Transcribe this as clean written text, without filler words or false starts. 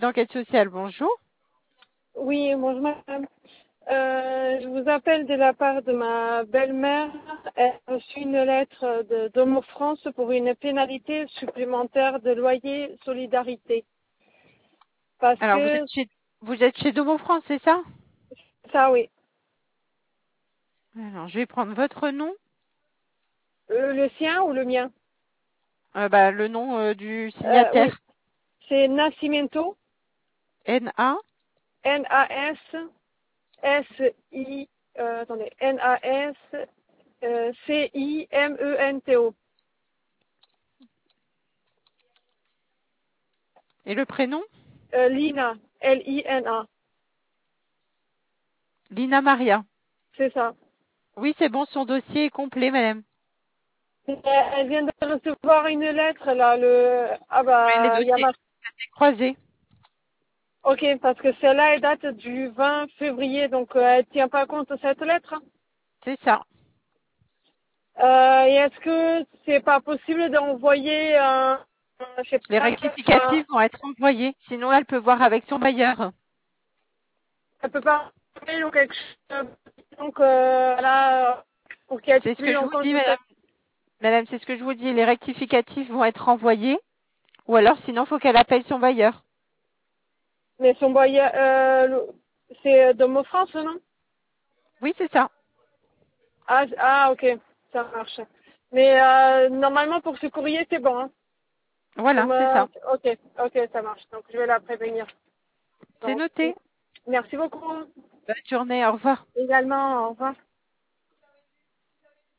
d'enquête sociale, bonjour. Oui, bonjour madame. Je vous appelle de la part de ma belle-mère. Elle a reçu une lettre de Domo France pour une pénalité supplémentaire de loyer solidarité. Parce Alors, que, vous êtes chez Domo France, c'est ça? ça oui, Alors, je vais prendre votre nom, le sien ou le mien? le nom du Oui, signataire. c'est Nascimento, N-A. N-A-S-S-I, attendez, N-A-S-C-I-M-E-N-T-O. Et le prénom? Lina, L-I-N-A, Lina Maria. c'est ça. Oui, c'est bon, son dossier est complet, madame. Elle vient de recevoir une lettre, là, Oui, les il y a dossiers étaient croisés. Ok, parce que celle-là, elle date du 20 février, donc elle tient pas compte de cette lettre. C'est ça. Et est-ce que c'est pas possible d'envoyer je sais Les pas, rectificatifs vont être envoyés. Sinon, elle peut voir avec son bailleur. elle peut pas envoyer ou quelque chose, donc là, pour qu'il n'y ait C'est ce que plus je vous encore dis, de madame. cette... Madame, c'est ce que je vous dis. Les rectificatifs vont être envoyés. Ou alors, sinon, il faut qu'elle appelle son bailleur. Mais son bailleur, c'est Domo France, non? Oui, c'est ça. Ok, ça marche. Mais normalement, pour ce courrier, c'est bon, hein. Voilà, c'est ça. Ok, ça marche. Donc je vais la prévenir. C'est Donc, noté. merci beaucoup. Bonne journée, au revoir. Également, au revoir.